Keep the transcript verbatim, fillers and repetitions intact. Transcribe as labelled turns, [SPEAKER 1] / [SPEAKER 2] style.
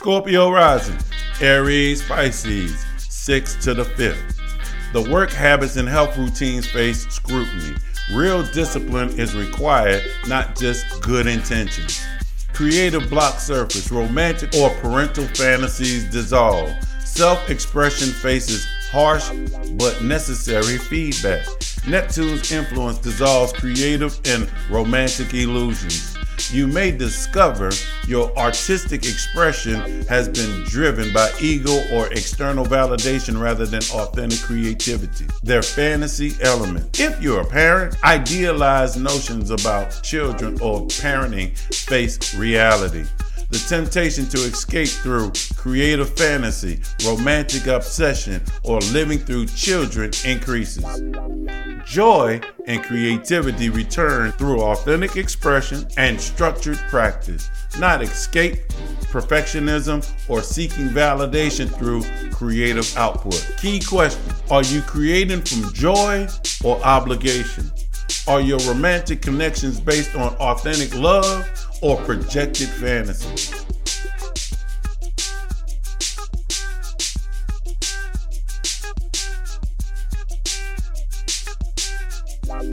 [SPEAKER 1] Scorpio rising, Aries, Pisces, sixth to the fifth. The work habits and health routines face scrutiny. Real discipline is required, not just good intentions. Creative block surface, romantic or parental fantasies dissolve. Self-expression faces harsh but necessary feedback. Neptune's influence dissolves creative and romantic illusions. You may discover your artistic expression has been driven by ego or external validation rather than authentic creativity. Their fantasy element. If you're a parent, idealized notions about children or parenting face reality. The temptation to escape through creative fantasy, romantic obsession, or living through children increases. Joy and creativity return through authentic expression and structured practice, not escape, perfectionism, or seeking validation through creative output. Key question: are you creating from joy or obligation? Are your romantic connections based on authentic love or projected fantasy?